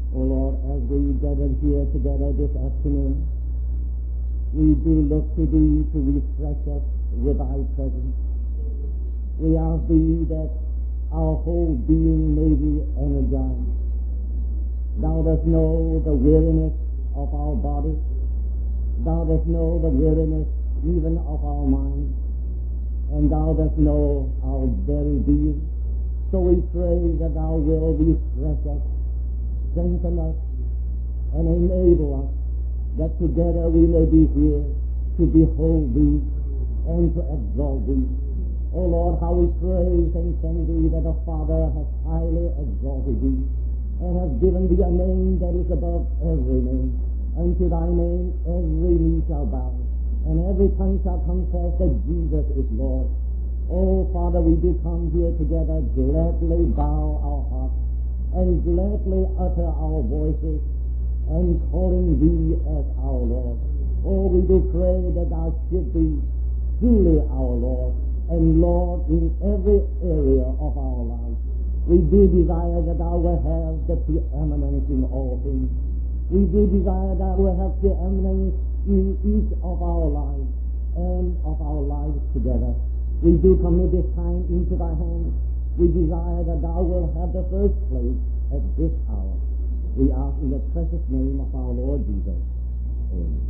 O Lord, as we gather here together this afternoon, we do look to Thee to refresh us with Thy presence. We ask Thee that our whole being may be energized. Thou dost know the weariness of our body. Thou dost know the weariness even of our mind. And Thou dost know our very being. So we pray that Thou will refresh us, strengthen us, and enable us, that together we may be here to behold Thee and to exalt Thee. O Lord, how we praise and thank Thee that the Father has highly exalted Thee and has given Thee a name that is above every name. Unto Thy name every knee shall bow, and every tongue shall confess that Jesus is Lord. Oh, Father, we do come here together, gladly bow our hearts, and gladly utter our voices, and calling Thee as our Lord. Oh, we do pray that Thou should be truly our Lord, and Lord in every area of our lives. We do desire that Thou will have the preeminence in all things. We do desire that Thou will have preeminence in each of our lives and of our lives together. We do commit this time into Thy hands. We desire that Thou will have the first place at this hour. We ask in the precious name of our Lord Jesus. Amen.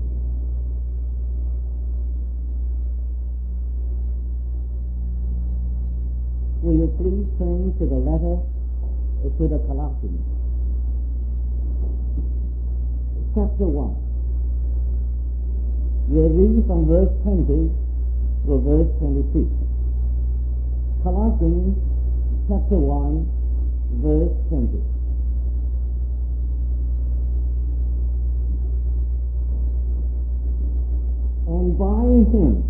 Will you please turn to the letter to the Colossians, chapter 1. We'll read from verse 20 to verse 22. Colossians, chapter 1, verse 20. And by Him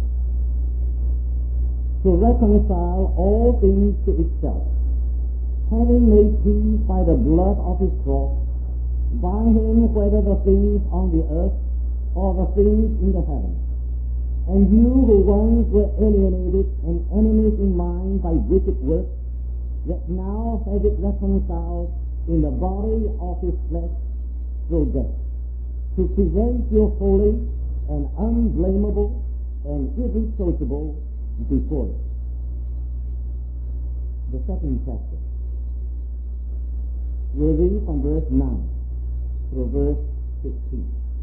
to reconcile all things to itself, having made peace by the blood of His cross, by Him whether the things on the earth or the things in the heavens. And you who once were alienated and enemies in mind by wicked works, yet now have it reconciled in the body of His flesh through death, to present you holy and unblameable and irreproachable before it. The second chapter. We'll read from verse 9 through verse 16.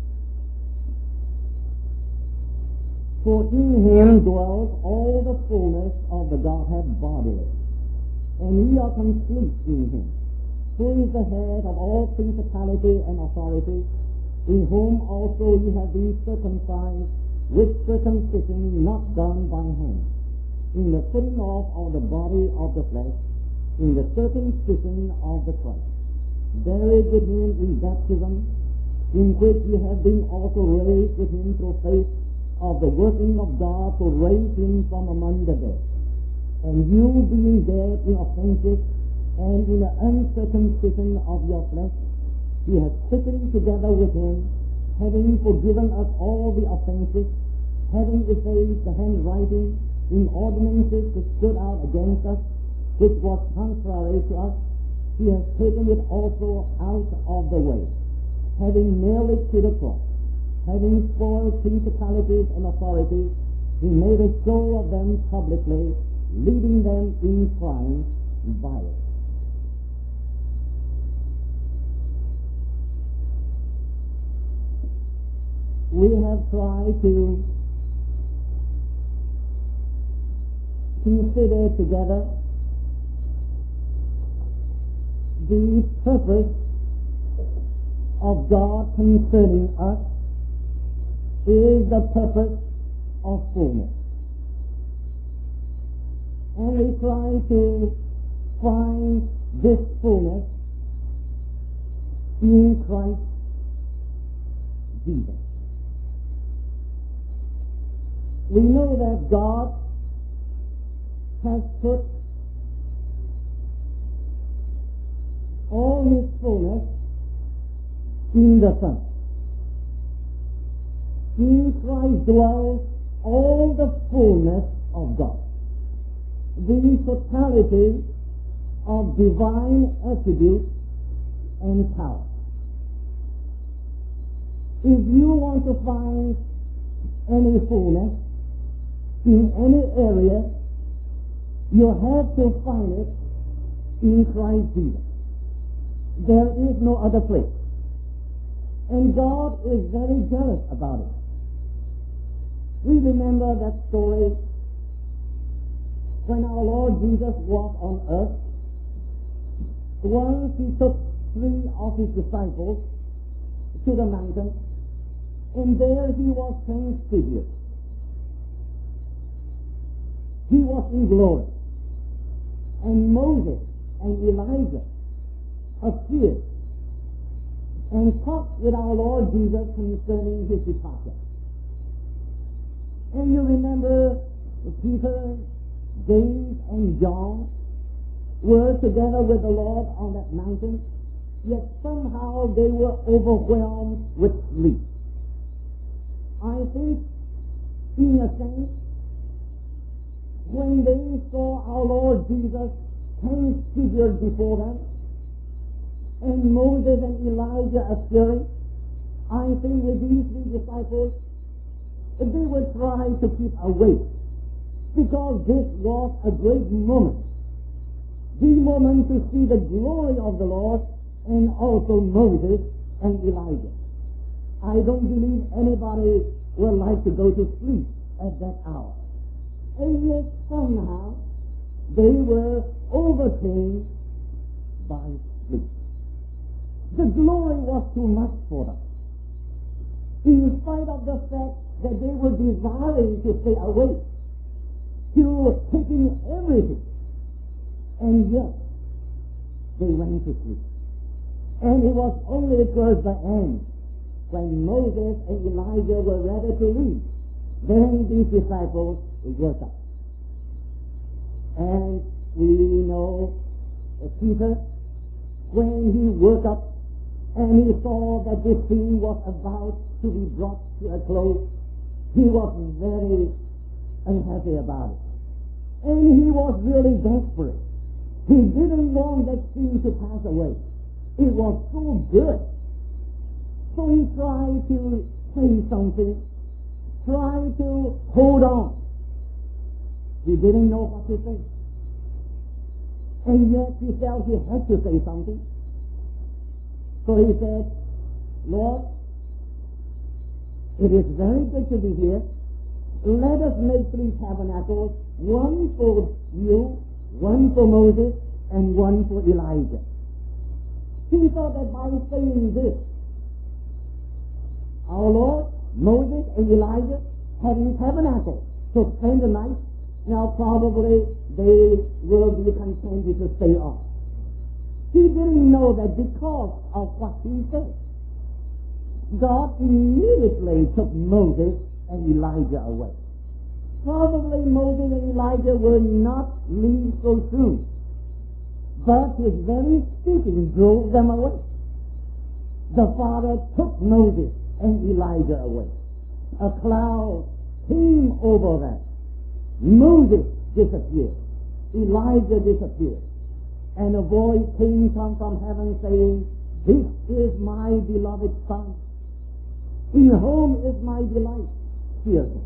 For in Him dwells all the fullness of the Godhead bodily, and ye are complete in Him, who is the head of all principality and authority, in whom also ye have been circumcised with circumcision not done by hand, in the putting off of the body of the flesh, in the circumcision of the Christ, buried with Him in baptism, in which ye have been also raised with Him through faith of the working of God to raise Him from among the dead. And you being dead in offenses and in the uncircumcision of your flesh, He has quickened together with Him, having forgiven us all the offenses, having effaced the handwriting in ordinances that stood out against us, which was contrary to us, He has taken it also out of the way, having nailed it to the cross, having spoiled principalities and authorities, He made a show of them publicly, leading them in triumph by it. We have tried to consider together the purpose of God concerning us is the purpose of fullness. And we try to find this fullness in Christ Jesus. We know that God has put all His fullness in the Son. In Christ dwells all the fullness of God. The totality of divine attributes and power. If you want to find any fullness in any area, you have to find it in Christ Jesus. There is no other place. And God is very jealous about it. We remember that story when our Lord Jesus was on earth. Once he took 3 of his disciples to the mountain, and there he was transfigured. He was in glory. And Moses and Elijah appeared and talked with our Lord Jesus concerning his departure. And you remember Peter, James, and John were together with the Lord on that mountain, yet somehow they were overwhelmed with sleep. I think, in a sense, when they saw our Lord Jesus transfigured before them, and Moses and Elijah appearing, I think with these 3 disciples, they would try to keep awake, because this was a great moment. The moment to see the glory of the Lord, and also Moses and Elijah. I don't believe anybody will like to go to sleep at that hour. And yet somehow they were overcame by sleep. The glory was too much for them. In spite of the fact that they were desiring to stay awake, to take in everything, and yet they went to sleep. And it was only towards the end, when Moses and Elijah were ready to leave, then these disciples woke up. And we know Peter, when he woke up and he saw that this thing was about to be brought to a close, he was very unhappy about it. And he was really desperate. He didn't want that thing to pass away. It was so good. So he tried to say something, tried to hold on. He didn't know what to say. And yet he felt he had to say something. So he said, Lord, it is very good to be here. Let us make 3 tabernacles, one for you, one for Moses, and one for Elijah. He thought that by saying this, our Lord, Moses, and Elijah having tabernacles to spend the night, now probably they will be contented to stay on. He didn't know that because of what he said, God immediately took Moses and Elijah away. Probably Moses and Elijah will not leave so soon, but his very speaking drove them away. The Father took Moses and Elijah away. A cloud came over them. Moses disappeared. Elijah disappeared. And a voice came from heaven saying, "This is my beloved Son, in whom is my delight. Hear him."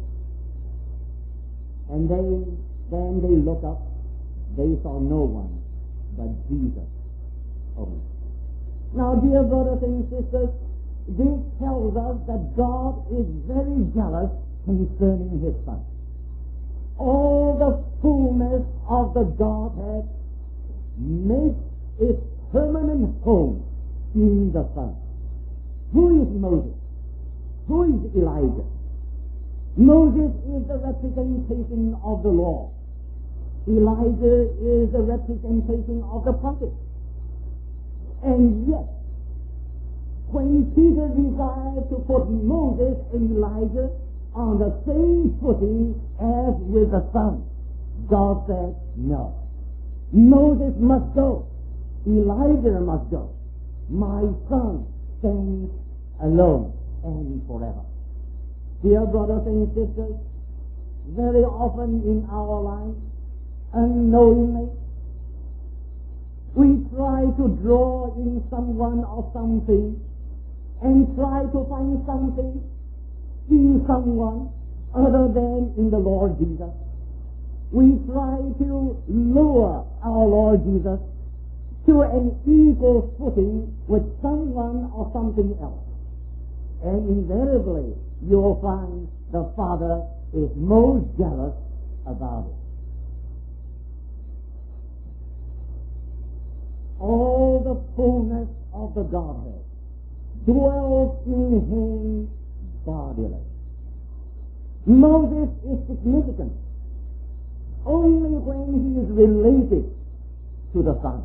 And then they looked up. They saw no one but Jesus only. Now, dear brothers and sisters, this tells us that God is very jealous concerning his Son. All the fullness of the Godhead makes its permanent home in the Son. Who is Moses? Who is Elijah? Moses is the representation of the law. Elijah is the representation of the prophet. And yet, when Peter desired to put Moses and Elijah on the same footing as with the Son, God said, no. Moses must go. Elijah must go. My Son stands alone and forever. Dear brothers and sisters, very often in our lives, unknowingly, we try to draw in someone or something and try to find something in someone other than in the Lord Jesus. We try to lower our Lord Jesus to an equal footing with someone or something else. And invariably, you'll find the Father is most jealous about it. All the fullness of the Godhead dwells in him bodily. Moses is significant only when he is related to the Son.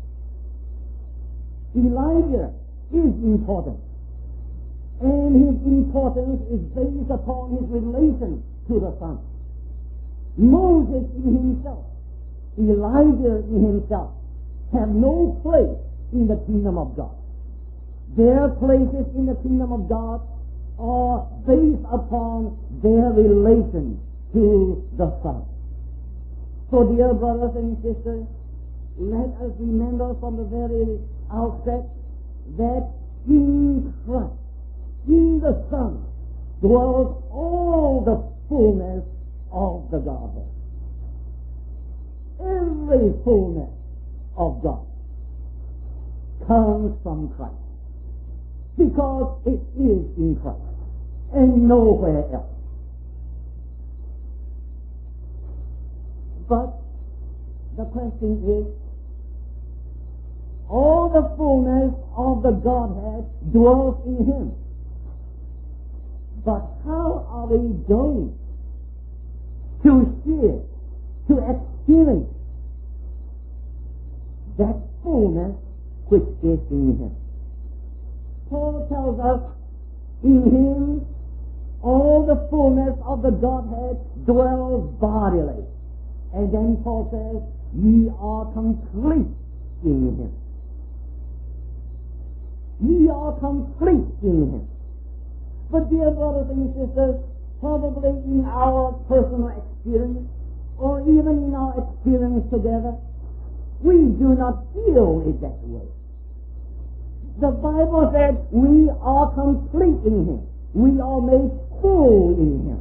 Elijah is important, and his importance is based upon his relation to the Son. Moses in himself, Elijah in himself, have no place in the kingdom of God. Their places in the kingdom of God are based upon their relation to the Son. So, dear brothers and sisters, let us remember from the very outset that in Christ, in the Son, dwells all the fullness of the Godhead. Every fullness of God comes from Christ, because it is in Christ and nowhere else. But the question is, all the fullness of the Godhead dwells in him. But how are we going to share, to experience that fullness which is in him? Paul tells us, in him all the fullness of the Godhead dwells bodily. And then Paul says, ye are complete in him. Ye are complete in him. But dear brothers and sisters, probably in our personal experience, or even in our experience together, we do not feel it that way. The Bible said we are complete in him. We are made full in him.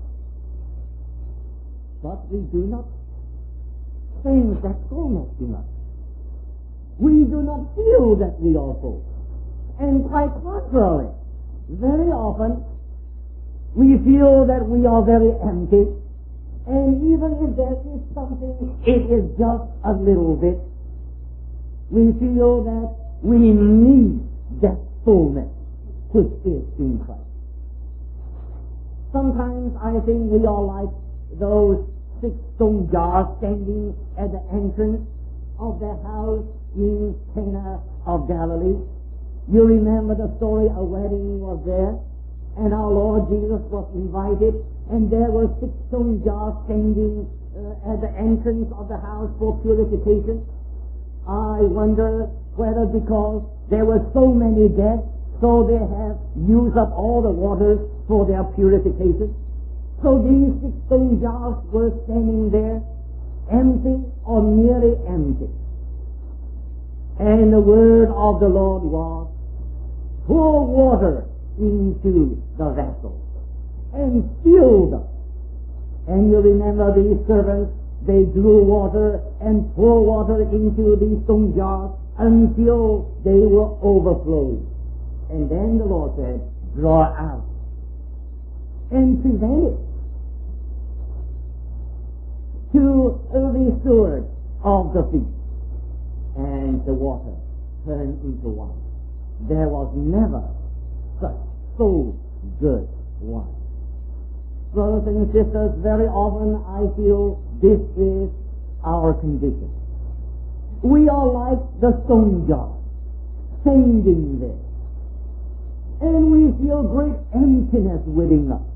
But we do not sense that fullness in us. We do not feel that we are full. And quite contrary, very often we feel that we are very empty, and even if there is something, it is just a little bit. We feel that we need that fullness which is in Christ. Sometimes I think we are like those 6 stone jars standing at the entrance of the house in Cana of Galilee. You remember the story, a wedding was there, and our Lord Jesus was invited, and there were 6 stone jars standing at the entrance of the house for purification. I wonder whether because there were so many guests, so they have used up all the water for their purification. So these 6 stone jars were standing there, empty or nearly empty. And the word of the Lord was, pour water into the vessel and fill them. And you remember these servants, they drew water and poured water into these stone jars until they were overflowing. And then the Lord said, draw out and present it to the steward of the feast. And the water turned into wine. There was never such so good wine. Brothers and sisters, very often I feel this is our condition. We are like the stone jar, standing there, and we feel great emptiness within us.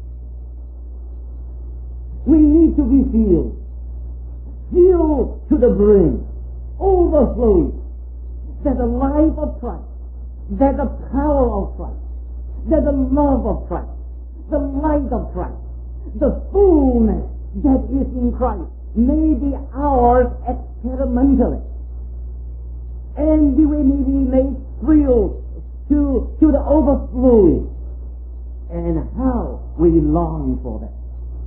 We need to be filled to the brim, overflowing, that the life of Christ, that the power of Christ, that the love of Christ, the light of Christ, the fullness that is in Christ may be ours experimentally. And we may be made to the overflowing. And how we long for that.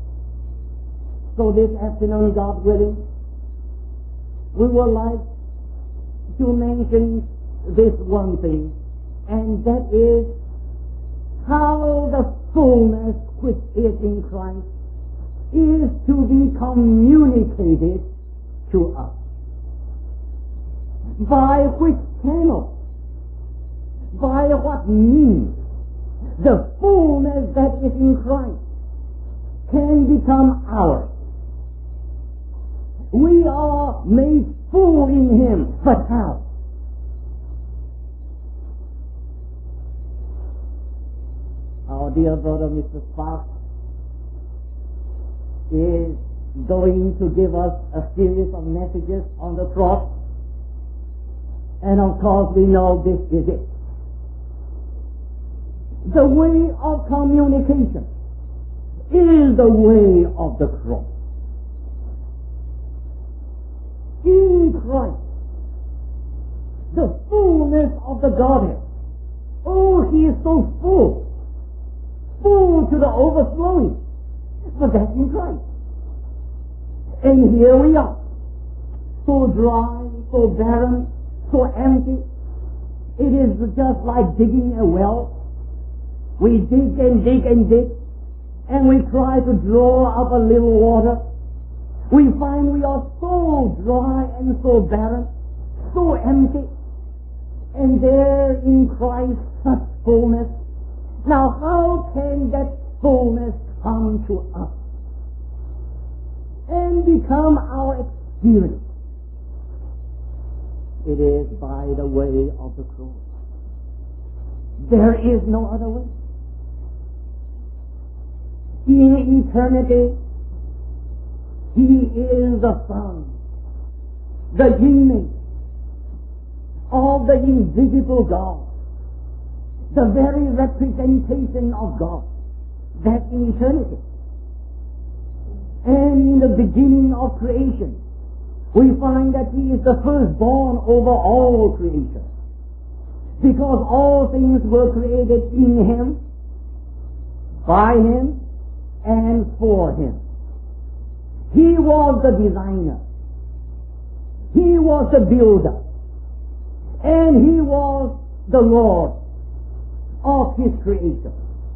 So this afternoon, God willing, we would like to mention this one thing, and that is how the fullness which is in Christ is to be communicated to us. By which channel? By what means the fullness that is in Christ can become ours? We are made full in Him, but how? Our dear brother Mr. Sparks is going to give us a series of messages on the cross, and of course we know this is it. The way of communication is the way of the cross. In Christ, the fullness of the Godhead. Oh, He is so full to the overflowing. But that's in Christ. And here we are, so dry, so barren, so empty. It is just like digging a well. We dig and dig and dig, and we try to draw up a little water. We find we are so dry and so barren, so empty, and there in Christ such fullness. Now how can that fullness come to us and become our experience? It is by the way of the cross. There is no other way. In eternity, He is the Son, the image of the invisible God, the very representation of God, that in eternity. And in the beginning of creation, we find that He is the firstborn over all creation, because all things were created in Him, by Him, and for Him. He was the designer. He was the builder. And He was the Lord of His creation.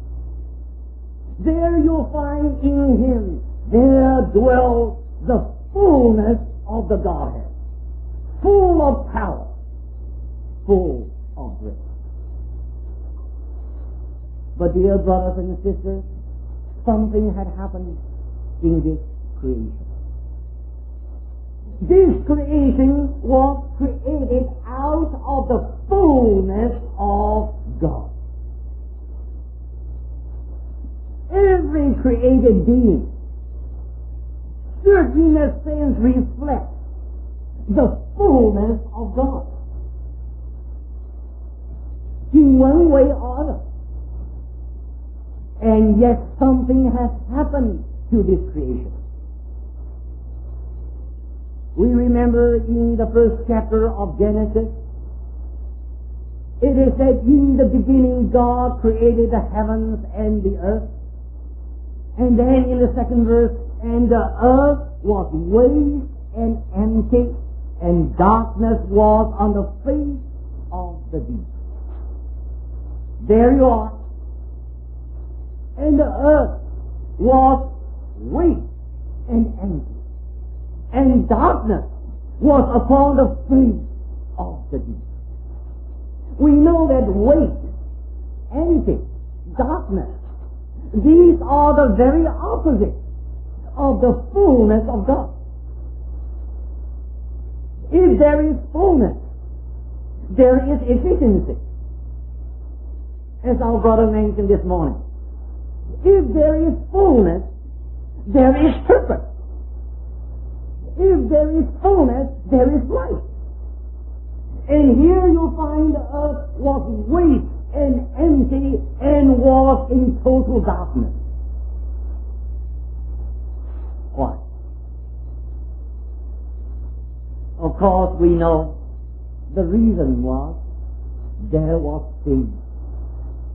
There you'll find in Him, there dwells the fullness of the Godhead, full of power, full of grace. But dear brothers and sisters, something had happened in this creation. This creation was created out of the fullness of God. Every created being should in a sense reflect the fullness of God in one way or other. And yet something has happened to this creation. We remember in the first chapter of Genesis, it is said, in the beginning God created the heavens and the earth. And then in the second verse, and the earth was waste and empty, and darkness was on the face of the deep. There you are. And the earth was waste and empty, and darkness was upon the face of the deep. We know that waste, empty, darkness, these are the very opposite of the fullness of God. If there is fullness, there is efficiency, as our brother mentioned this morning. If there is fullness, there is purpose. If there is fullness, there is life. And here you find the earth was waste and empty and was in total darkness. Why? Of course we know the reason was there was sin.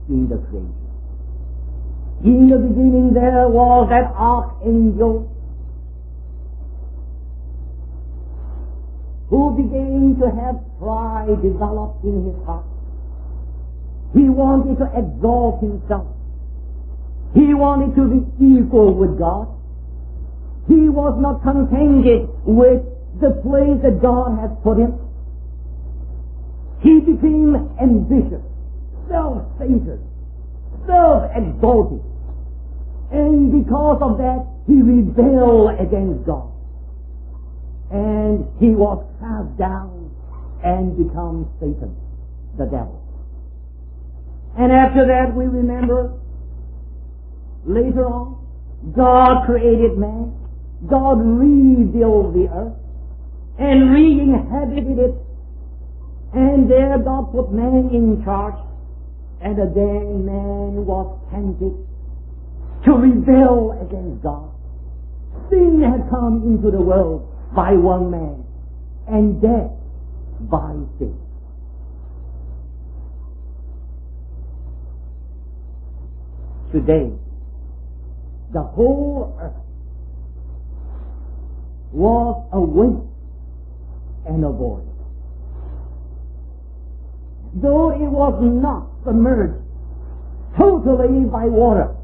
in the creation. In the beginning there was that archangel who began to have pride developed in his heart. He wanted to exalt himself. He wanted to be equal with God. He was not contented with the place that God has put him. He became ambitious, self-centered, self-exalted. And because of that, he rebelled against God. And he was cast down and become Satan, the devil. And after that, we remember, later on, God created man. God rebuilt the earth and re-inhabited it. And there God put man in charge. And again man was tempted to rebel against God. Sin had come into the world by one man, and death by sin. Today, the whole earth was a waste and a void. Though it was not submerged totally by water,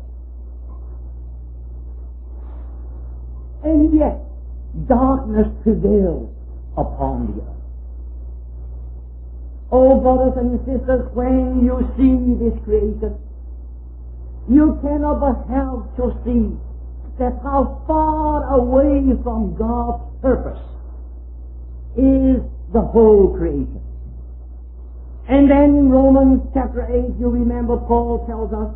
and yet darkness prevailed upon the earth. Oh, brothers and sisters, when you see this creation, you cannot but help to see that how far away from God's purpose is the whole creation. And then in Romans chapter 8, you remember Paul tells us,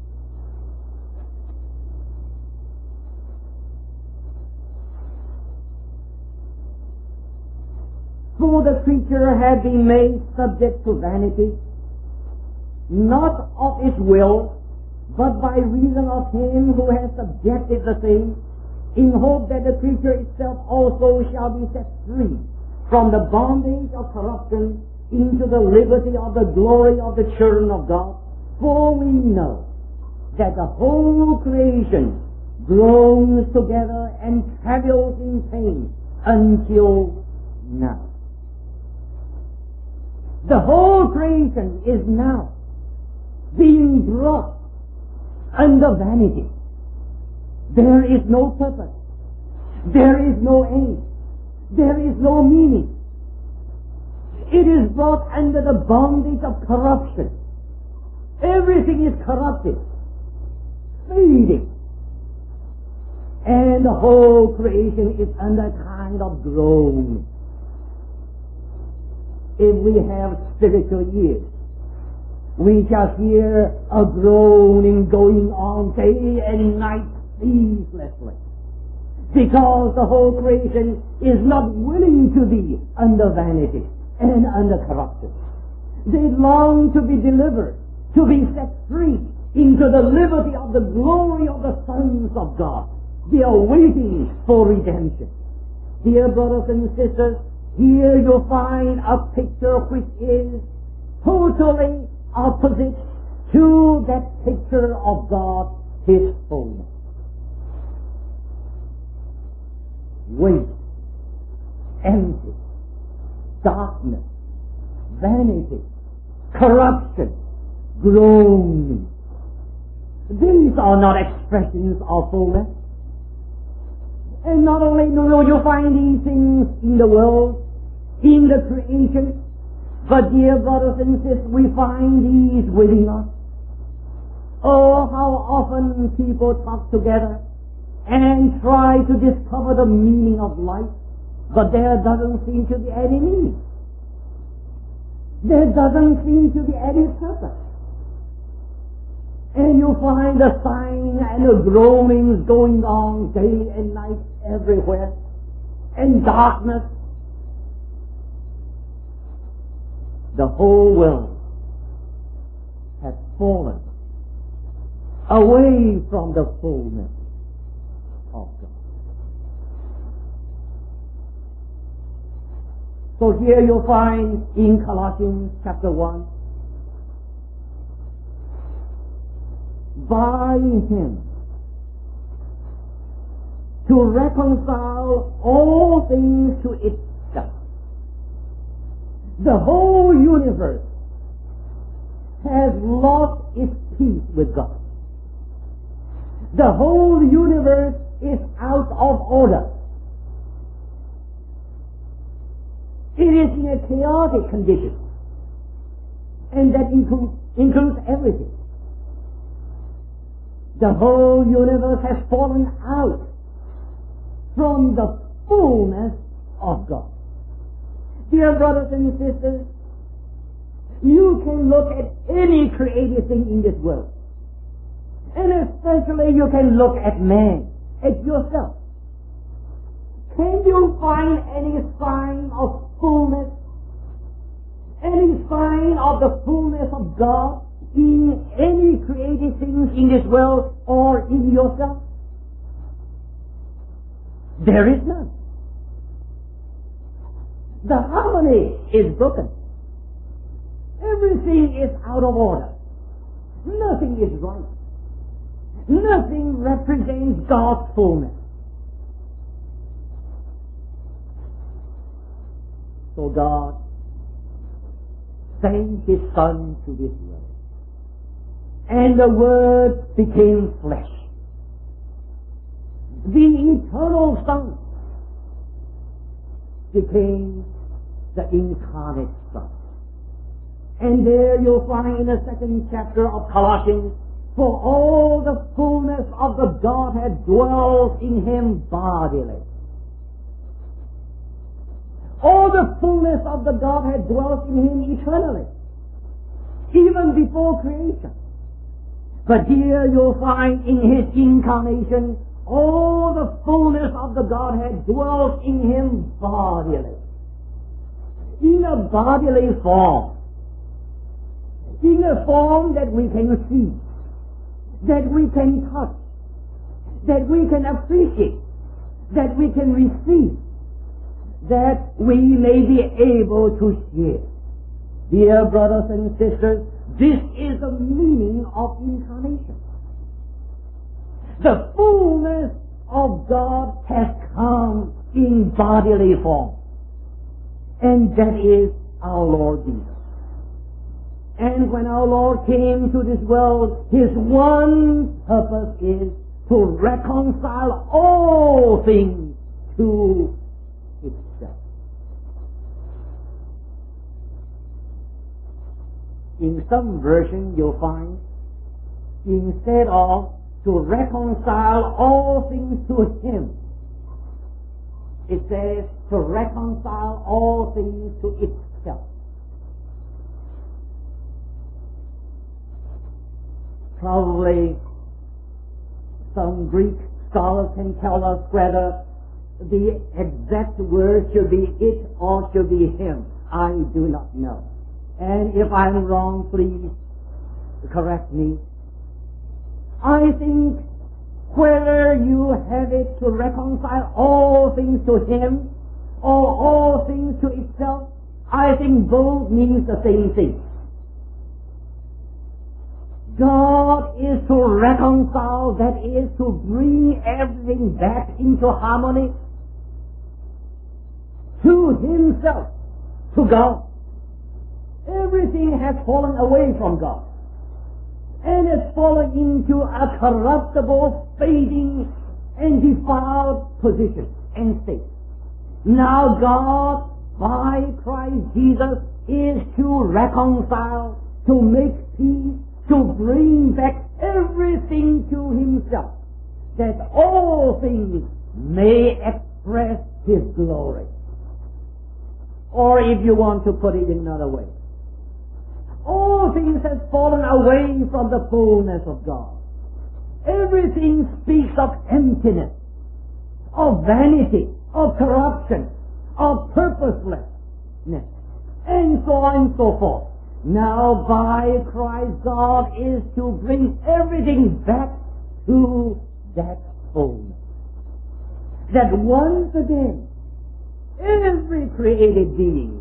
for the creature had been made subject to vanity, not of its will, but by reason of him who has subjected the same, in hope that the creature itself also shall be set free from the bondage of corruption into the liberty of the glory of the children of God. For we know that the whole creation groans together and travails in pain until now. The whole creation is now being brought under vanity. There is no purpose. There is no aim. There is no meaning. It is brought under the bondage of corruption. Everything is corrupted, fading. And the whole creation is under a kind of groan. If we have spiritual ears, we shall hear a groaning going on day and night ceaselessly, because the whole creation is not willing to be under vanity and under corruption. They long to be delivered, to be set free into the liberty of the glory of the sons of God. They are waiting for redemption. Dear brothers and sisters, here you'll find a picture which is totally opposite to that picture of God, His fullness. Waste, empty, darkness, vanity, corruption, groaning. These are not expressions of fullness. And not only do you find these things in the world, in the creation, but dear brothers and sisters, we find these within us. Oh, how often people talk together and try to discover the meaning of life, but there doesn't seem to be any meaning. There doesn't seem to be any purpose. And you find the sighing and the groanings going on day and night everywhere, and darkness. The whole world has fallen away from the fullness of God. So here you'll find in Colossians chapter 1, by Him to reconcile all things to itself. The whole universe has lost its peace with God. The whole universe is out of order. It is in a chaotic condition, and that includes everything. The whole universe has fallen out from the fullness of God. Dear brothers and sisters, you can look at any created thing in this world, and especially you can look at man, at yourself. Can you find any sign of fullness, any sign of the fullness of God in any created things in this world or in yourself? There is none. The harmony is broken. Everything is out of order. Nothing is right. Nothing represents God's fullness. So God sent His Son to this world, and the Word became flesh. The eternal Son became the incarnate Son. And there you'll find in the second chapter of Colossians, for all the fullness of the Godhead dwells in Him bodily. All the fullness of the Godhead dwells in Him eternally, even before creation. But here you'll find in His incarnation, all the fullness of the Godhead dwells in Him bodily, in a bodily form, in a form that we can see, that we can touch, that we can appreciate, that we can receive, that we may be able to share. Dear brothers and sisters, this is the meaning of incarnation. The fullness of God has come in bodily form, and that is our Lord Jesus. And when our Lord came to this world, His one purpose is to reconcile all things to itself. In some version you'll find, instead of to reconcile all things to Him, it says to reconcile all things to itself. Probably some Greek scholars can tell us whether the exact word should be it or should be him. I do not know. And if I'm wrong, please correct me. I think whether you have it to reconcile all things to Him or all things to itself, I think both means the same thing. God is to reconcile, that is to bring everything back into harmony to Himself, to God. Everything has fallen away from God, and has fallen into a corruptible, fading, and defiled position and state. Now God, by Christ Jesus, is to reconcile, to make peace, to bring back everything to Himself, that all things may express His glory. Or if you want to put it in another way, all things have fallen away from the fullness of God. Everything speaks of emptiness, of vanity, of corruption, of purposelessness, and so on and so forth. Now by Christ, God is to bring everything back to that fullness. That once again, every created being,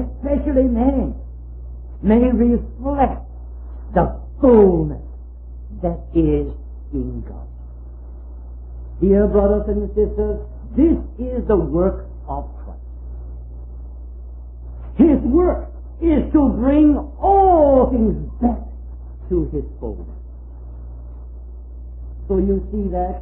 especially man, may reflect the fullness, that is in God. Dear brothers and sisters, this is the work of Christ. His work is to bring all things back to His fullness. So you see that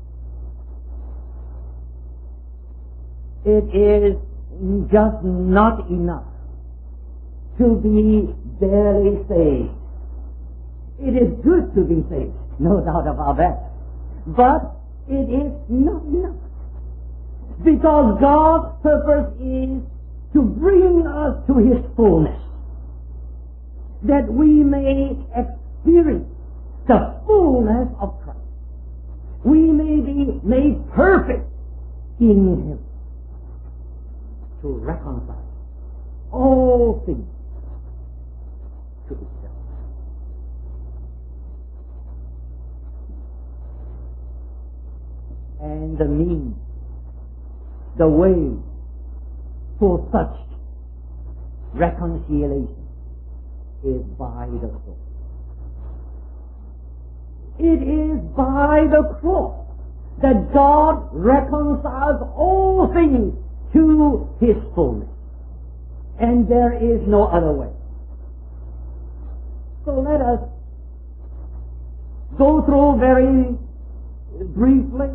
it is just not enough to be barely saved. It is good to be saved, no doubt about that. But it is not enough. Because God's purpose is to bring us to His fullness, that we may experience the fullness of Christ. We may be made perfect in Him to reconcile all things to itself. And the means, the way for such reconciliation is by the cross. It is by the cross that God reconciles all things to His fullness. And there is no other way. So let us go through very briefly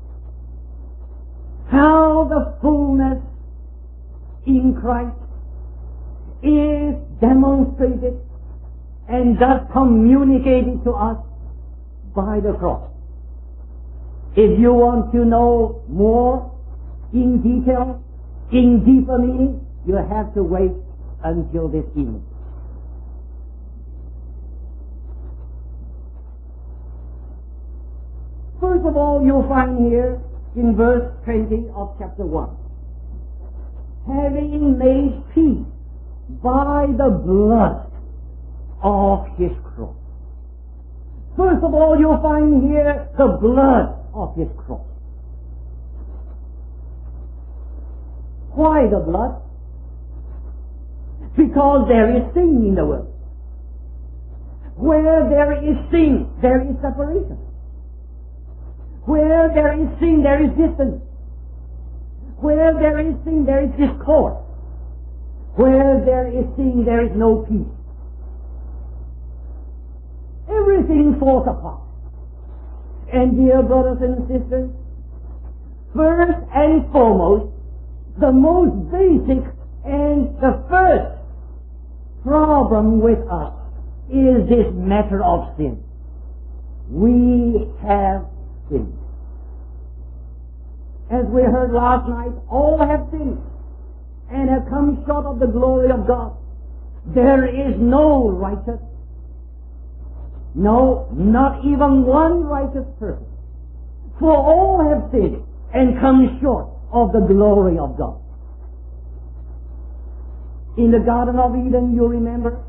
how the fullness in Christ is demonstrated and thus communicated to us by the cross. If you want to know more in detail, in deeper meaning, you have to wait until this evening. First of all, you'll find here in verse 20 of chapter 1, having made peace by the blood of His cross. First of all, you'll find here the blood of His cross. Why the blood? Because there is sin in the world. Where there is sin, there is separation. Where there is sin, there is distance. Where there is sin, there is discord. Where there is sin, there is no peace. Everything falls apart. And dear brothers and sisters, first and foremost, the most basic and the first problem with us is this matter of sin. We have sinned. As we heard last night, all have sinned and have come short of the glory of God. There is no righteous, no, not even one righteous person. For all have sinned and come short of the glory of God. In the Garden of Eden, you remember,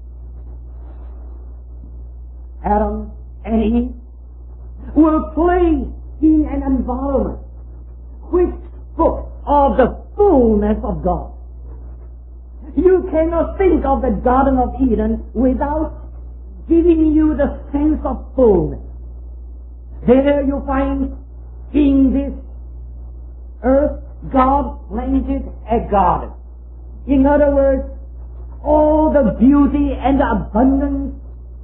Adam and Eve were placed in an environment which spoke of the fullness of God. You cannot think of the Garden of Eden without giving you the sense of fullness. There you find in this earth, God planted a garden. In other words, all the beauty and the abundance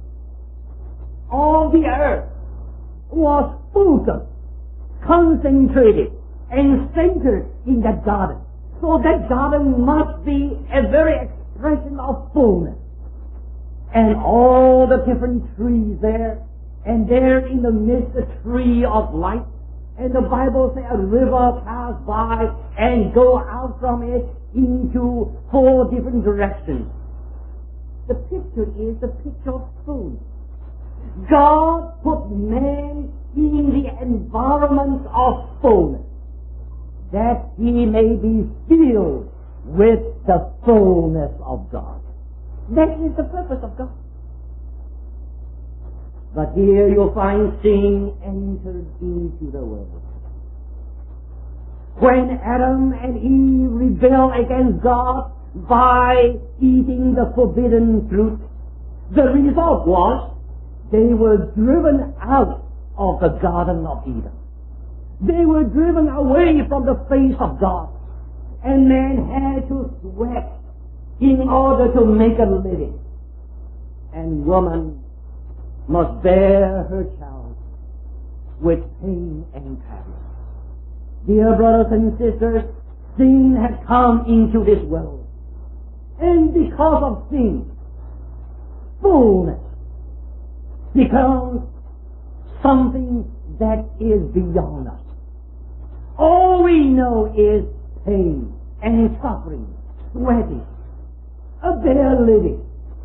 of the earth was focused, concentrated, and centered in that garden. So that garden must be a very expression of fullness. And all the different trees there, and there in the midst a tree of life, and the Bible says a river passed by and go out from it into 4 different directions. The picture is the picture of fullness. God put man in the environment of fullness, that he may be filled with the fullness of God. That is the purpose of God. But here you'll find sin entered into the world. When Adam and Eve rebelled against God by eating the forbidden fruit, the result was they were driven out of the Garden of Eden. They were driven away from the face of God. And man had to sweat in order to make a living. And woman must bear her child with pain and travail. Dear brothers and sisters, sin has come into this world. And because of sin, fullness becomes something that is beyond us. All we know is pain and suffering, sweating, a bare living.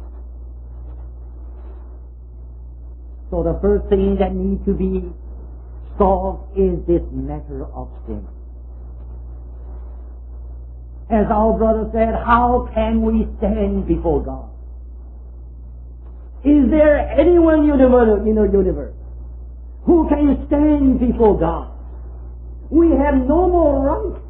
So the first thing that needs to be solved is this matter of sin. As our brother said, how can we stand before God? Is there anyone in the universe who can stand before God? We have no more right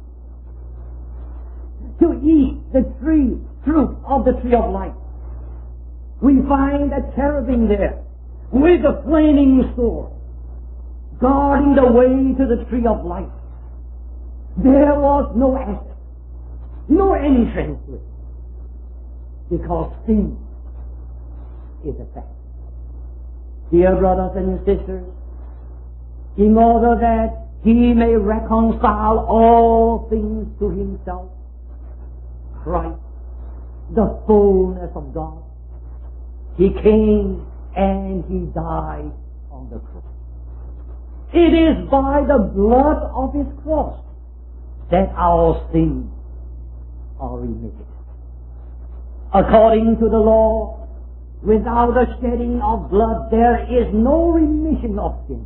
to eat the fruit of the tree of life. We find a cherubim there with a flaming sword guarding the way to the tree of life. There was no access, no entrance to it, because sin is a fact. Dear brothers and sisters, in order that he may reconcile all things to himself, Christ, the fullness of God, he came and he died on the cross. It is by the blood of his cross that our sins are remitted. According to the law, without the shedding of blood, there is no remission of sin.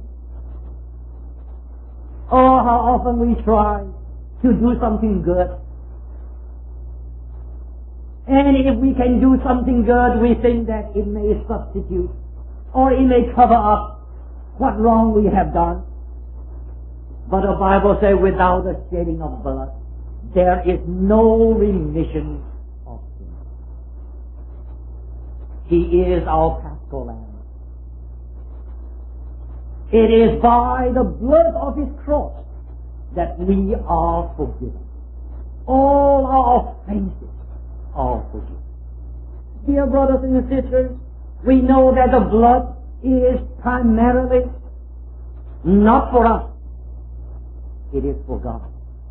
Oh, how often we try to do something good. And if we can do something good, we think that it may substitute or it may cover up what wrong we have done. But the Bible says without the shedding of blood, there is no remission of sin. He is our Paschal Lamb. It is by the blood of his cross that we are forgiven. All our offenses are forgiven. Dear brothers and sisters, we know that the blood is primarily not for us. It is for God.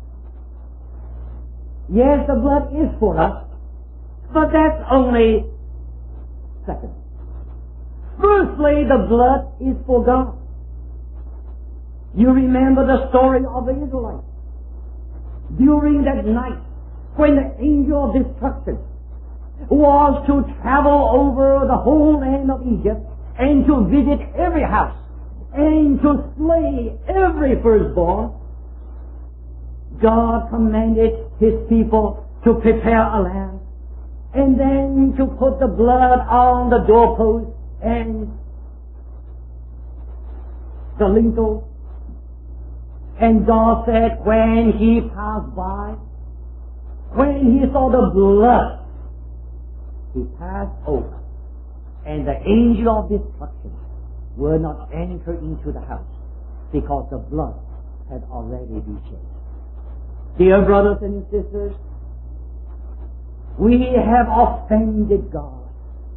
Yes, the blood is for us, but that's only second. Firstly, the blood is for God. You remember the story of the Israelites. During that night, when the angel of destruction was to travel over the whole land of Egypt and to visit every house and to slay every firstborn, God commanded his people to prepare a lamb and then to put the blood on the doorpost and the lintel. And God said when he passed by, when he saw the blood, he passed over, and the angel of destruction will not enter into the house because the blood had already been shed. Dear brothers and sisters, we have offended God.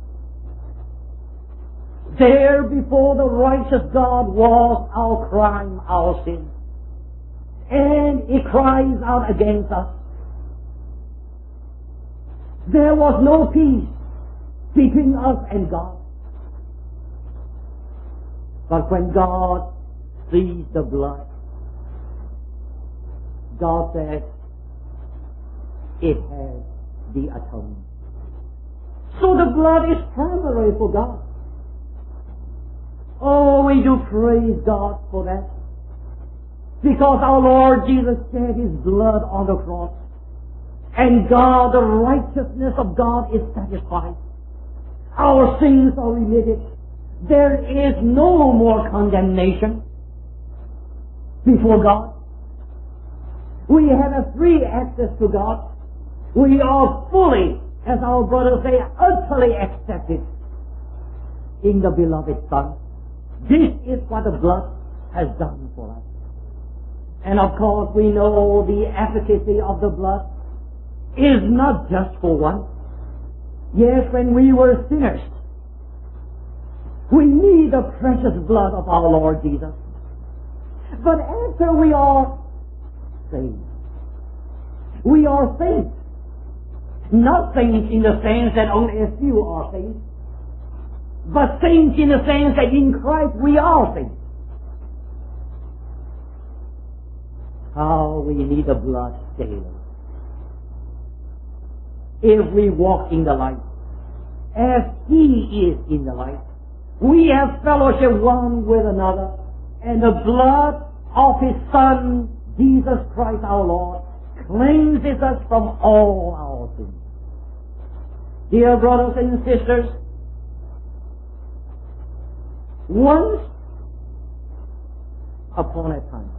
There before the righteous God was our crime, our sin. And he cries out against us. There was no peace between us and God. But when God sees the blood, God says, it has the atonement. So the blood is primary for God. Oh, we do praise God for that. Because our Lord Jesus shed his blood on the cross. And God, the righteousness of God is satisfied. Our sins are remitted. There is no more condemnation before God. We have a free access to God. We are fully, as our brothers say, utterly accepted. in the beloved Son. This is what the blood has done for us. And of course we know the efficacy of the blood is not just for once. Yes, when we were sinners, we need the precious blood of our Lord Jesus. But after we are saved, we are saints. Not saints in the sense that only a few are saints, but saints in the sense that in Christ we are saints. How we need the blood daily. If we walk in the light, as He is in the light, we have fellowship one with another, and the blood of His Son, Jesus Christ our Lord, cleanses us from all our sins. Dear brothers and sisters, once upon a time,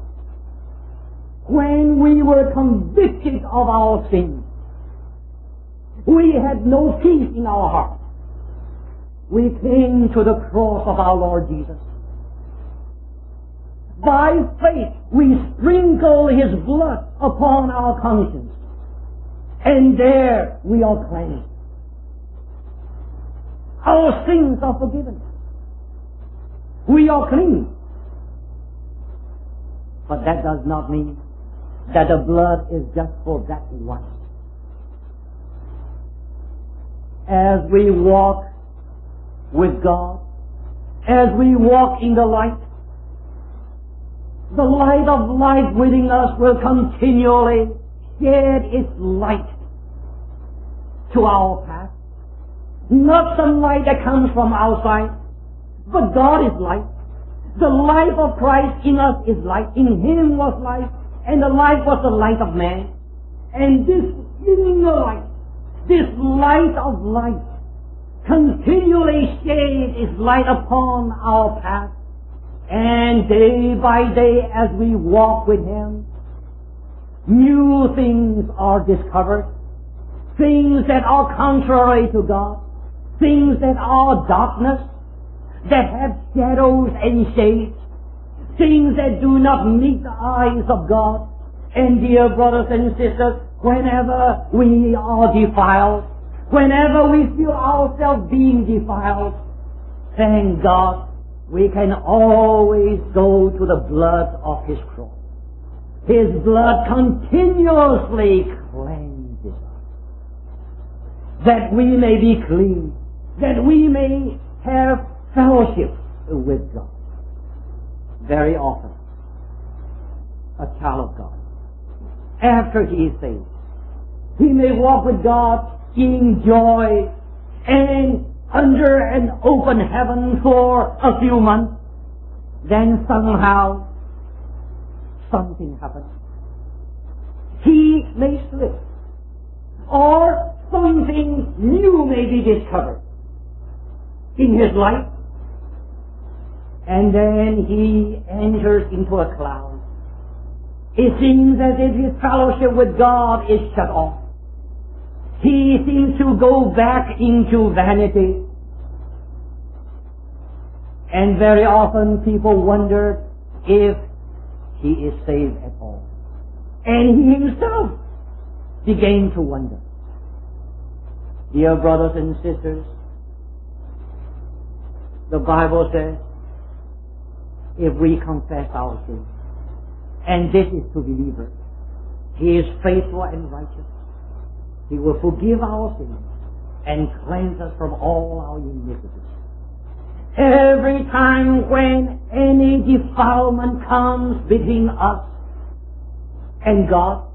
when we were convicted of our sins, we had no peace in our hearts. We came to the cross of our Lord Jesus. By faith, we sprinkle His blood upon our conscience, and there we are cleansed. Our sins are forgiven. We are clean. But that does not mean that the blood is just for that once. As we walk with God, as we walk in the light of life within us will continually shed its light to our path. Not some light that comes from outside, but God is light. The life of Christ in us is light. In Him was life, and the life was the light of man. And this inner light, this light of life, continually shades its light upon our path. And day by day, as we walk with Him, new things are discovered. Things that are contrary to God. Things that are darkness, that have shadows and shades. Things that do not meet the eyes of God. And dear brothers and sisters, whenever we are defiled, whenever we feel ourselves being defiled, thank God, we can always go to the blood of His cross. His blood continuously cleanses us, that we may be clean, that we may have fellowship with God. Very often, a child of God, after he is saved, he may walk with God in joy and under an open heaven for a few months. Then somehow something happens. He may slip, or something new may be discovered in his life, and then he enters into a cloud. It seems as if his fellowship with God is shut off. He seems to go back into vanity. And very often people wonder if he is saved at all. And he himself began to wonder. Dear brothers and sisters, the Bible says, if we confess our sins, and this is to believers, He is faithful and righteous. He will forgive our sins and cleanse us from all our iniquities. Every time when any defilement comes between us and God,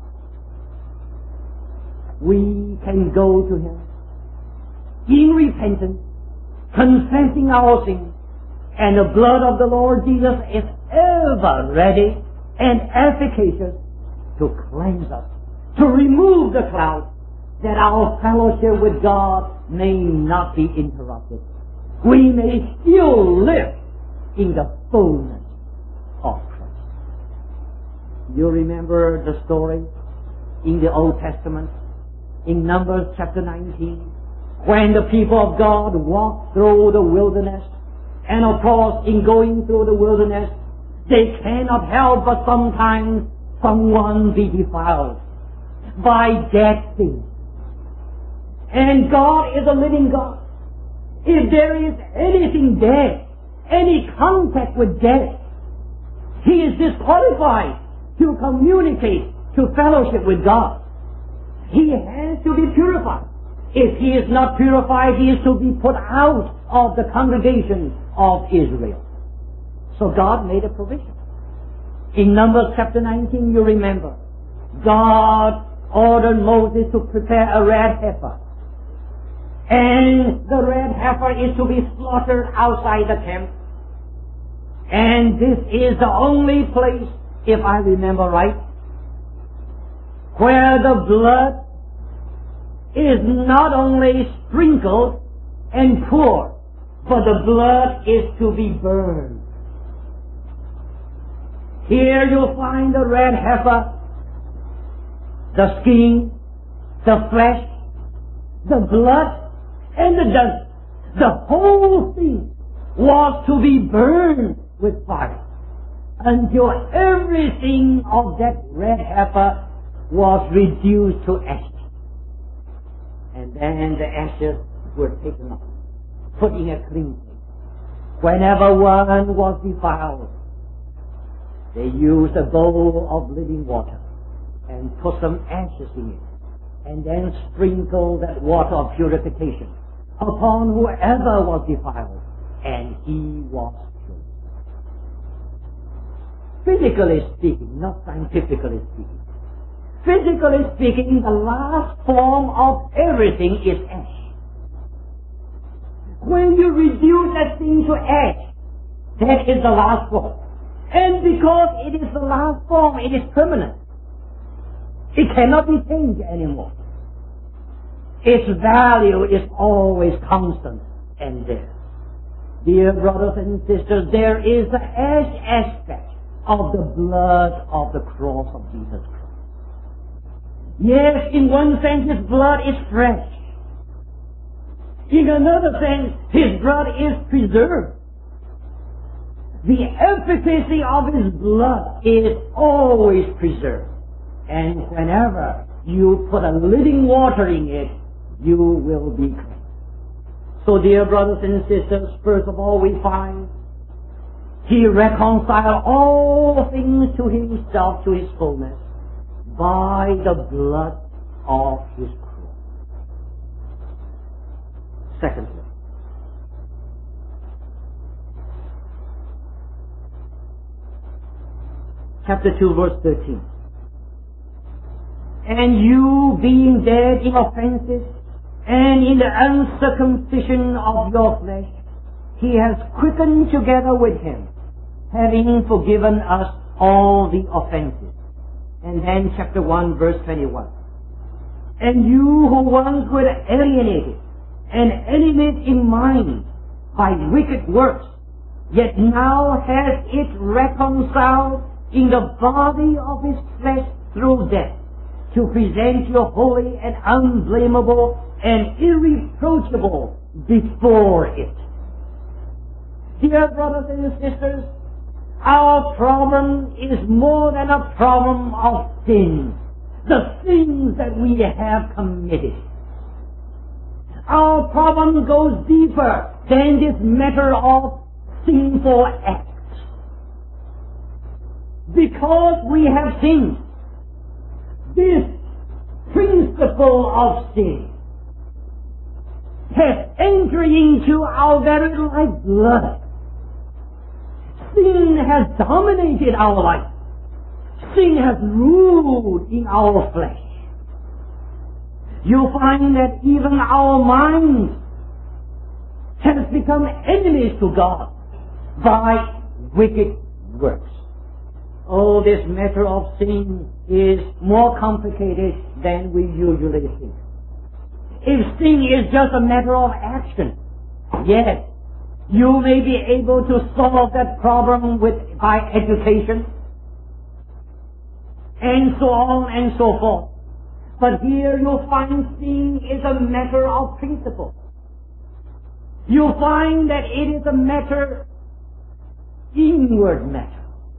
we can go to Him in repentance, confessing our sins, and the blood of the Lord Jesus is ever ready and efficacious to cleanse us, to remove the cloud, that our fellowship with God may not be interrupted. We may still live in the fullness of Christ. You remember the story in the Old Testament, in Numbers chapter 19, when the people of God walked through the wilderness And of course, in going through the wilderness, they cannot help but sometimes someone be defiled by dead things. And God is a living God. If there is anything dead, any contact with death, he is disqualified to communicate, to fellowship with God. He has to be purified. If he is not purified, he is to be put out of the congregation of Israel. So God made a provision. In Numbers chapter 19, you remember, God ordered Moses to prepare a red heifer. And the red heifer is to be slaughtered outside the camp. And this is the only place, if I remember right, where the blood is not only sprinkled and poured, but the blood is to be burned. Here you'll find the red heifer, the skin, the flesh, the blood, and the dust. The whole thing was to be burned with fire until everything of that red heifer was reduced to ashes. And then the ashes were taken off, put in a clean place. Whenever one was defiled, they used a bowl of living water and put some ashes in it, and then sprinkled that water of purification upon whoever was defiled, and he was cured. Physically speaking, not scientifically speaking. Physically speaking, the last form of everything is ash. When you reduce that thing to ash, that is the last form. And because it is the last form, it is permanent. It cannot be changed anymore. Its value is always constant and there. Dear brothers and sisters, there is the ash aspect of the blood of the cross of Jesus Christ. Yes, in one sense his blood is fresh. In another sense, his blood is preserved. The efficacy of his blood is always preserved. And whenever you put a living water in it, you will be cleansed. So dear brothers and sisters, first of all we find he reconciled all things to himself, to his fullness, by the blood of his cross. Secondly, chapter 2, verse 13. And you, being dead in offenses and in the uncircumcision of your flesh, he has quickened together with him, having forgiven us all the offenses. And then chapter 1, verse 21. And you who once were alienated and enemies in mind by wicked works, yet now has it reconciled in the body of his flesh through death, to present you holy and unblameable and irreproachable before it. Dear brothers and sisters, our problem is more than a problem of sin, the sins that we have committed. Our problem goes deeper than this matter of sinful acts. Because we have sinned, this principle of sin has entered into our very lifeblood. Sin has dominated our life. Sin has ruled in our flesh. You find that even our minds have become enemies to God by wicked works. Oh, this matter of sin is more complicated than we usually think. If sin is just a matter of action, yes, you may be able to solve that problem by education, and so on and so forth. But here you'll find sin is a matter of principle. you find that it is a matter, inward matter.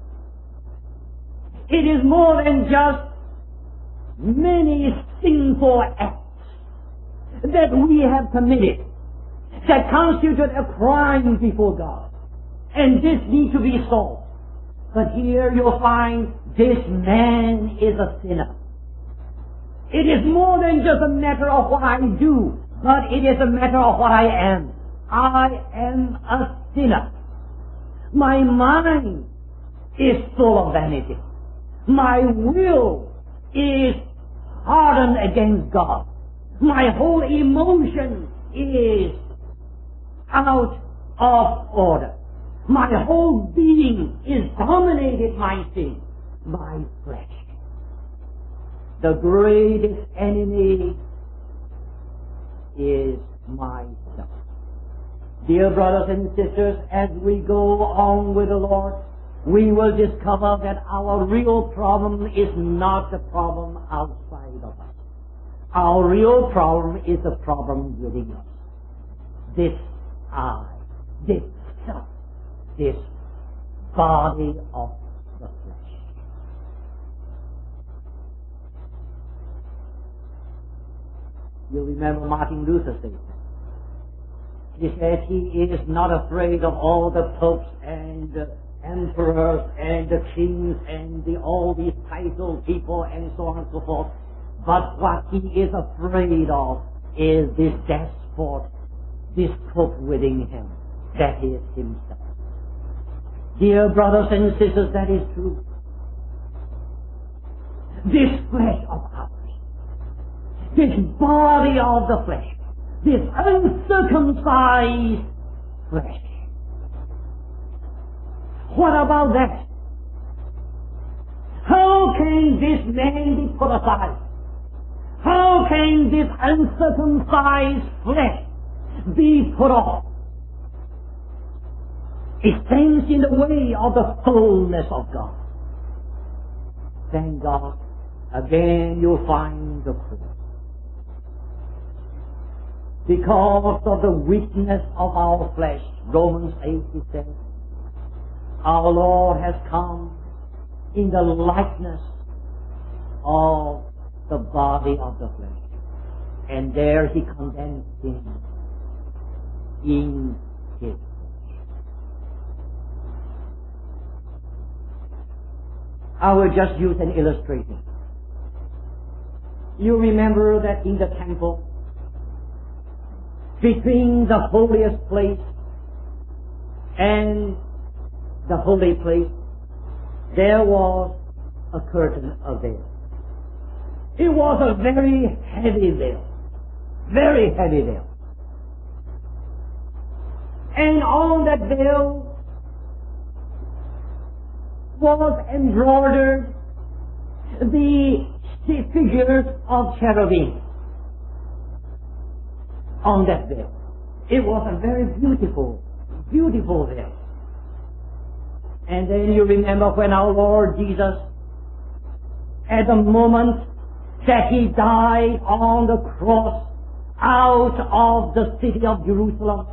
It is more than just many sinful acts that we have committed that constitute a crime before God. And this needs to be solved. But here you'll find this man is a sinner. It is more than just a matter of what I do, but it is a matter of what I am. I am a sinner. My mind is full of vanity. My will is hardened against God. My whole emotion is out of order. My whole being is dominated by sin, by flesh. The greatest enemy is myself. Dear brothers and sisters, as we go on with the Lord, we will discover that our real problem is not the problem outside of us. Our real problem is the problem within us. This I, this self, this body of the flesh. You remember Martin Luther said that. He said he is not afraid of all the popes and the emperors and the kings and all these titled people and so on and so forth. But what he is afraid of is this despot, this pope within him, that is himself. Dear brothers and sisters, that is true. This flesh of ours, this body of the flesh, this uncircumcised flesh. What about that? How can this man be put aside? How can this uncircumcised flesh be put off? It stands in the way of the fullness of God. Thank God. Again you'll find the proof. Because of the weakness of our flesh, Romans 8, it says, our Lord has come in the likeness of the body of the flesh. And there he condemns sin in his flesh. I will just use an illustration. You remember that in the temple, between the holiest place and the holy place, there was a curtain, a veil. It was a very heavy veil. Very heavy veil. And on that veil was embroidered the figures of cherubim on that veil. It was a very beautiful, beautiful veil. And then you remember when our Lord Jesus, at the moment that he died on the cross out of the city of Jerusalem,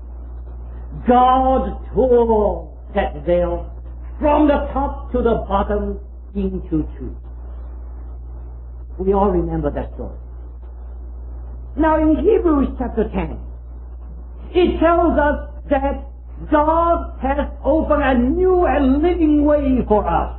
God tore that veil from the top to the bottom into two. We all remember that story. Now in Hebrews chapter 10, it tells us that God has opened a new and living way for us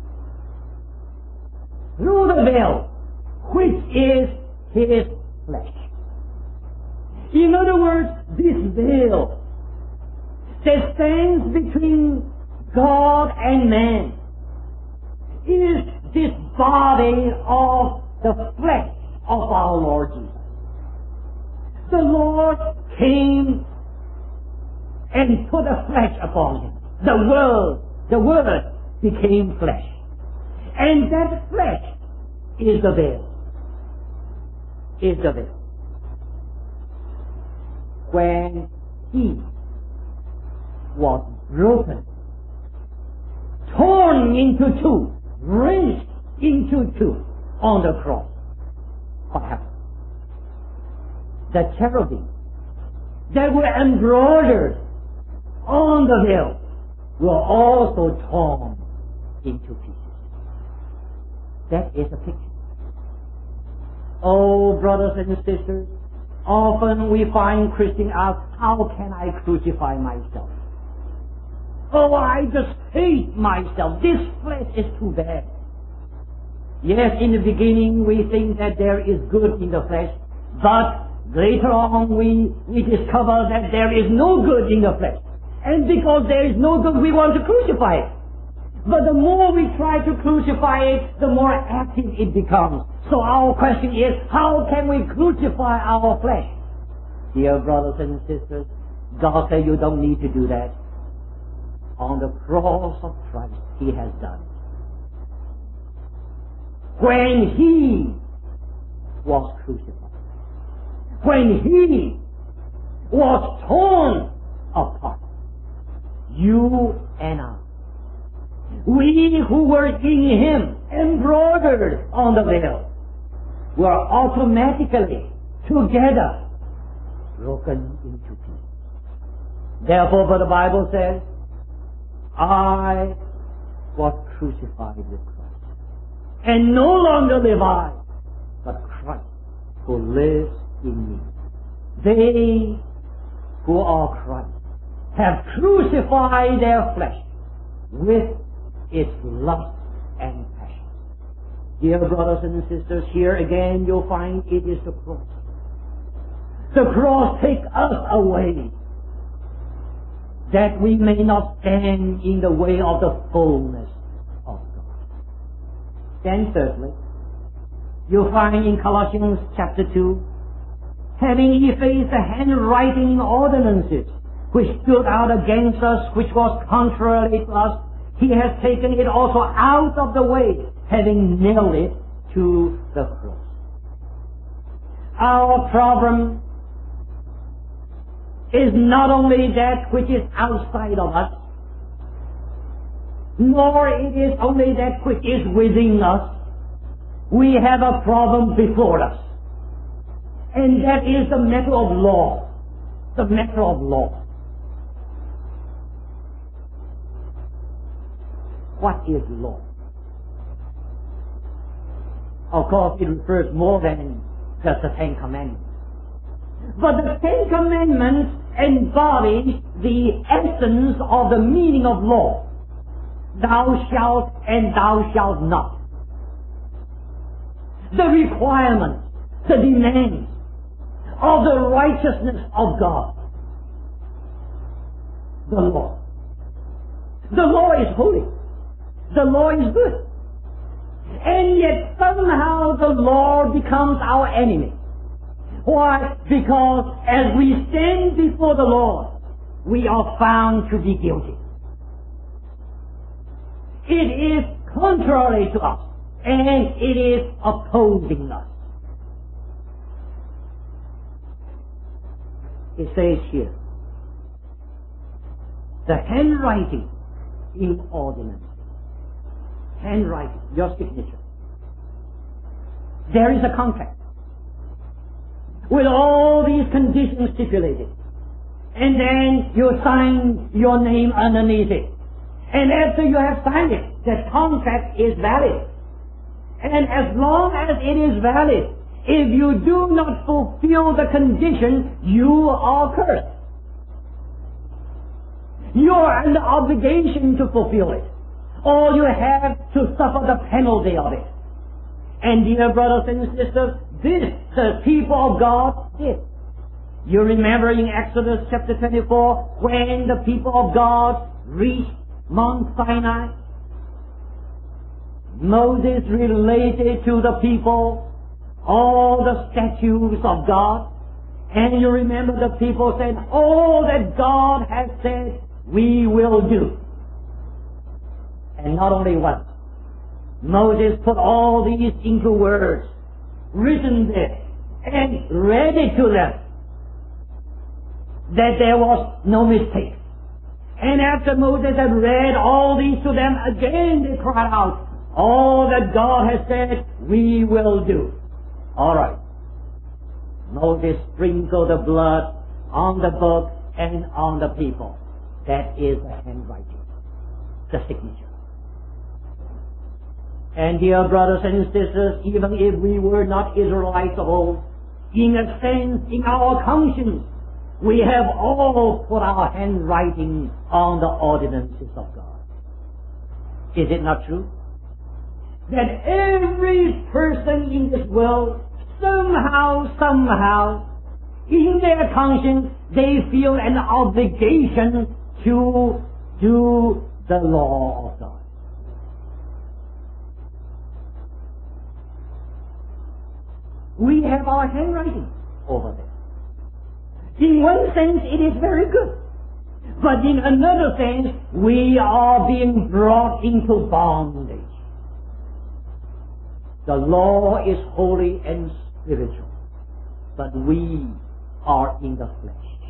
through the veil, which is his flesh. In other words, this veil that stands between God and man is this body of the flesh of our Lord Jesus. The Lord came and put a flesh upon him. The Word became flesh. And that flesh is the veil. Is the veil. When he was broken, torn into two, wrenched into two on the cross, what happened? The cherubim that were embroidered on the veil were also torn into pieces. That is a picture. Oh, brothers and sisters, often we find Christians ask, how can I crucify myself? Oh, I just hate myself. This flesh is too bad. Yes, in the beginning we think that there is good in the flesh, but later on we discover that there is no good in the flesh. And because there is no good, we want to crucify it. But the more we try to crucify it, the more active it becomes. So our question is, how can we crucify our flesh? Dear brothers and sisters, God said you don't need to do that. On the cross of Christ, He has done it. When He was crucified, when He was torn apart, you and I, we who were in Him, embroidered on the veil, were automatically together broken into pieces. Therefore, but the Bible says, I was crucified with Christ. And no longer live I, but Christ who lives in me. They who are Christ have crucified their flesh with its lust and passion. Dear brothers and sisters, here again you'll find it is the cross. The cross takes us away, that we may not stand in the way of the fullness of God. Then thirdly, you'll find in Colossians chapter 2, having effaced the handwriting ordinances which stood out against us, which was contrary to us, He has taken it also out of the way, having nailed it to the cross. Our problem is not only that which is outside of us, nor it is only that which is within us. We have a problem before us, and that is the matter of law. The matter of law. What is law? Of course, it refers more than just the Ten Commandments. But the Ten Commandments embody the essence of the meaning of law. Thou shalt and thou shalt not. The requirements, the demands of the righteousness of God. The law. The law is holy. The law is good. And yet somehow the law becomes our enemy. Why? Because as we stand before the Lord, we are found to be guilty. It is contrary to us, and it is opposing us. It says here, the handwriting in ordinance. Handwriting, your signature. There is a contract with all these conditions stipulated, and then you sign your name underneath it. And after you have signed it, the contract is valid. And as long as it is valid, if you do not fulfill the condition, you are cursed. You are under obligation to fulfill it, or you have to suffer the penalty of it. And dear brothers and sisters, this the people of God did. You remember in Exodus chapter 24, when the people of God reached Mount Sinai, Moses related to the people all the statutes of God. And you remember the people said, all that God has said, we will do. And not only once. Moses put all these into words, written there, and read it to them, that there was no mistake. And after Moses had read all these to them, again they cried out, all that God has said, we will do. All right. Moses sprinkled the blood on the book and on the people. That is the handwriting, the signature. And dear brothers and sisters, even if we were not Israelites at all, in a sense, in our conscience, we have all put our handwriting on the ordinances of God. Is it not true? That every person in this world, somehow, in their conscience, they feel an obligation to do the law of God. We have our handwriting over there. In one sense, it is very good. But in another sense, we are being brought into bondage. The law is holy and spiritual, but we are in the flesh.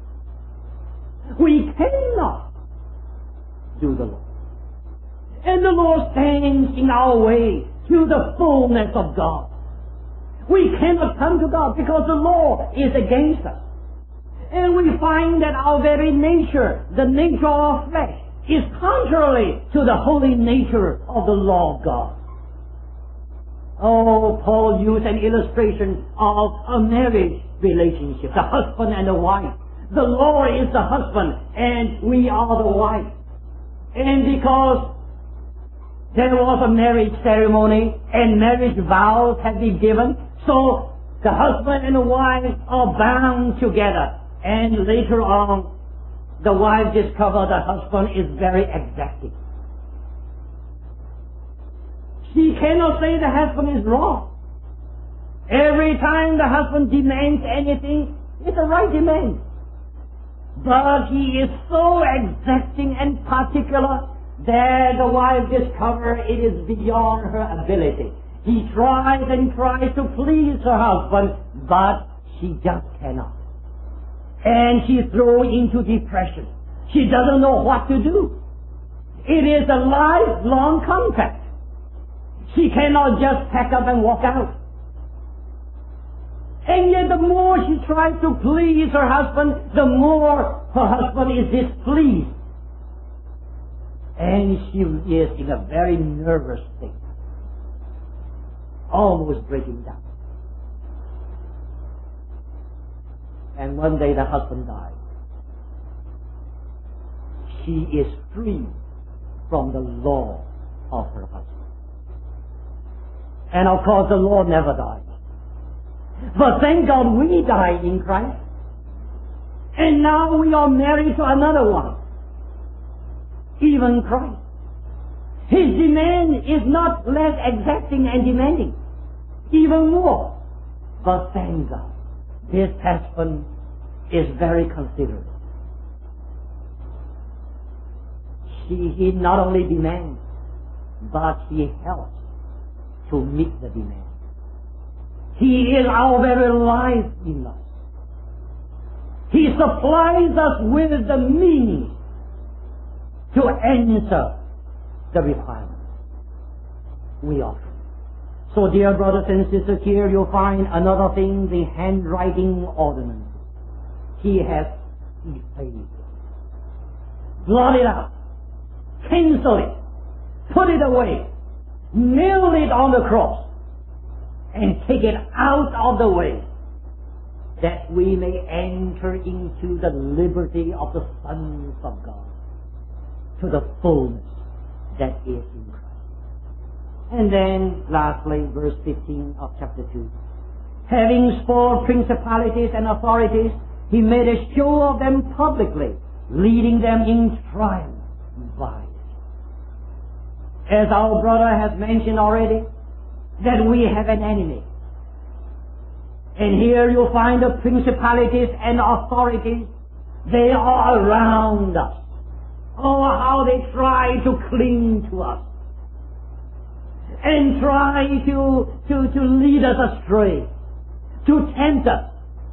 We cannot do the law. And the law stands in our way to the fullness of God. We cannot come to God because the law is against us. And we find that our very nature, the nature of flesh, is contrary to the holy nature of the law of God. Oh, Paul used an illustration of a marriage relationship, the husband and the wife. The law is the husband and we are the wife. And because there was a marriage ceremony and marriage vows had been given, so the husband and the wife are bound together. And later on, the wife discovers the husband is very exacting. She cannot say the husband is wrong. Every time the husband demands anything, it's a right demand. But he is so exacting and particular that the wife discovers it is beyond her ability. He tries and tries to please her husband, but she just cannot. And she throws into depression. She doesn't know what to do. It is a lifelong contract. She cannot just pack up and walk out. And yet the more she tries to please her husband, the more her husband is displeased. And she is in a very nervous state, almost breaking down. And one day the husband died. She is free from the law of her husband. And of course the law never dies. But thank God we died in Christ. And now we are married to another one. Even Christ. His demand is not less exacting and demanding. Even more. But thank God, this husband is very considerate. He not only demands, but he helps to meet the demand. He is our very life in us. He supplies us with the means to answer the requirement we offer. So, dear brothers and sisters, here you'll find another thing, the handwriting ordinance. He has effaced it, blot it out, cancel it, put it away, nail it on the cross, and take it out of the way, that we may enter into the liberty of the sons of God, to the fullness that is in Christ. And then, lastly, verse 15 of chapter 2. Having spoiled principalities and authorities, he made a show of them publicly, leading them in triumph by it. As our brother has mentioned already, that we have an enemy. And here you'll find the principalities and authorities. They are around us. Oh, how they try to cling to us and try to lead us astray, to tempt us.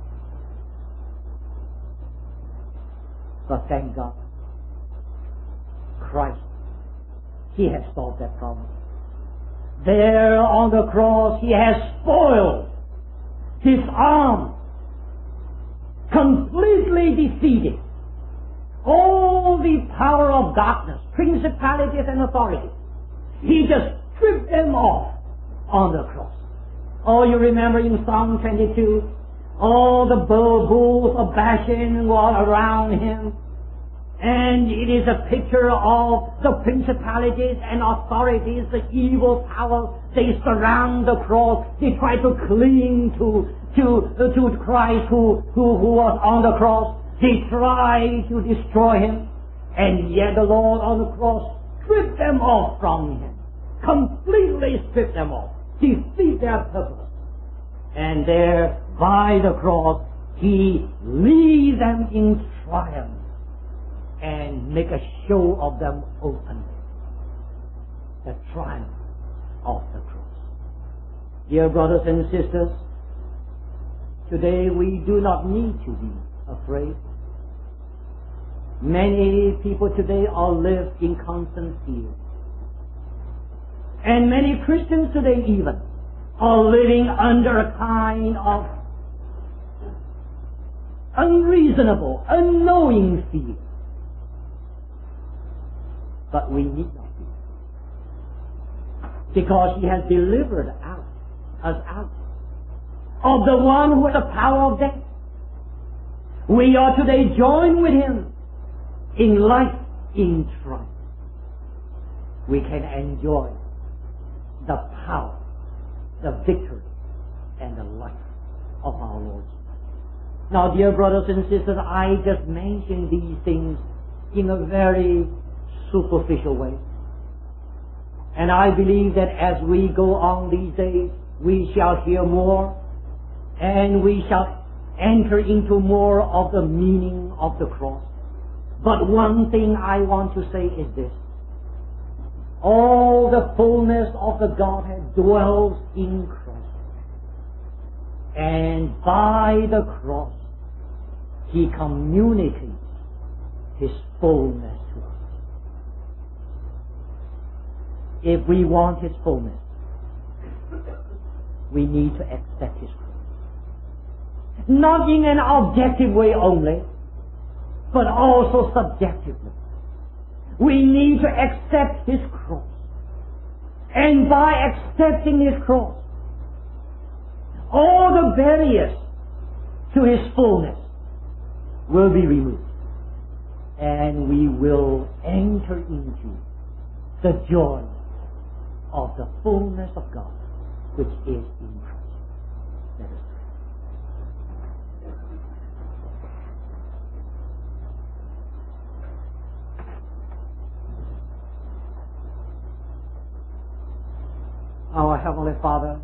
But thank God, Christ, He has solved that problem. There on the cross, He has spoiled, disarmed, completely defeated all the power of darkness, principalities and authorities. He just stripped them off on the cross. Oh, you remember in Psalm 22, all the bulls of Bashan were around him. And it is a picture of the principalities and authorities, the evil powers. They surround the cross. They try to cling to Christ who was on the cross. They try to destroy him. And yet the Lord on the cross stripped them off from him. Completely stripped them off. Defeat their purpose. And there, by the cross, he leads them in triumph and make a show of them openly. The triumph of the cross. Dear brothers and sisters, today we do not need to be afraid. Many people today are live in constant fear. And many Christians today even are living under a kind of unreasonable, unknowing fear. But we need not be, because he has delivered us out of the one who has the power of death. We are today joined with him in life, in triumph. We can enjoy the power, the victory, and the life of our Lord Jesus. Now, dear brothers and sisters, I just mentioned these things in a very superficial way. And I believe that as we go on these days, we shall hear more, and we shall enter into more of the meaning of the cross. But one thing I want to say is this: all the fullness of the Godhead dwells in Christ. And by the cross, he communicates his fullness to us. If we want his fullness, we need to accept his cross. Not in an objective way only, but also subjectively. We need to accept his cross. And by accepting his cross, all the barriers to his fullness will be removed. And we will enter into the joy of the fullness of God, which is in Christ. Let us pray. Our Heavenly Father,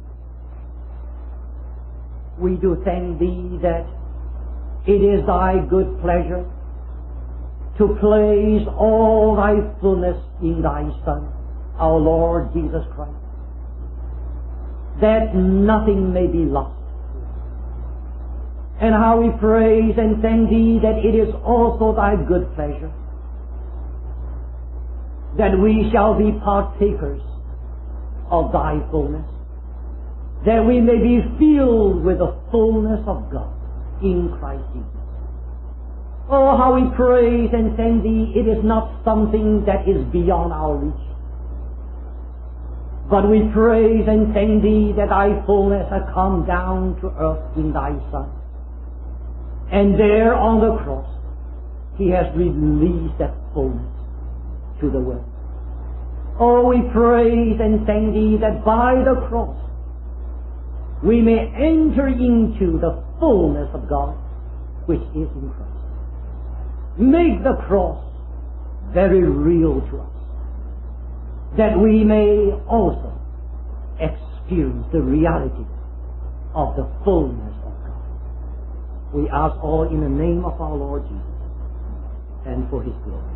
we do thank thee that it is thy good pleasure to place all thy fullness in thy Son, our Lord Jesus Christ, that nothing may be lost. And how we praise and thank thee that it is also thy good pleasure that we shall be partakers of thy fullness, that we may be filled with the fullness of God in Christ Jesus. Oh, how we praise and thank thee, it is not something that is beyond our reach. But we praise and thank thee that thy fullness has come down to earth in thy Son. And there on the cross, he has released that fullness to the world. Oh, we praise and thank thee that by the cross, we may enter into the fullness of God, which is in Christ. Make the cross very real to us, that we may also experience the reality of the fullness of God. We ask all in the name of our Lord Jesus and for his glory.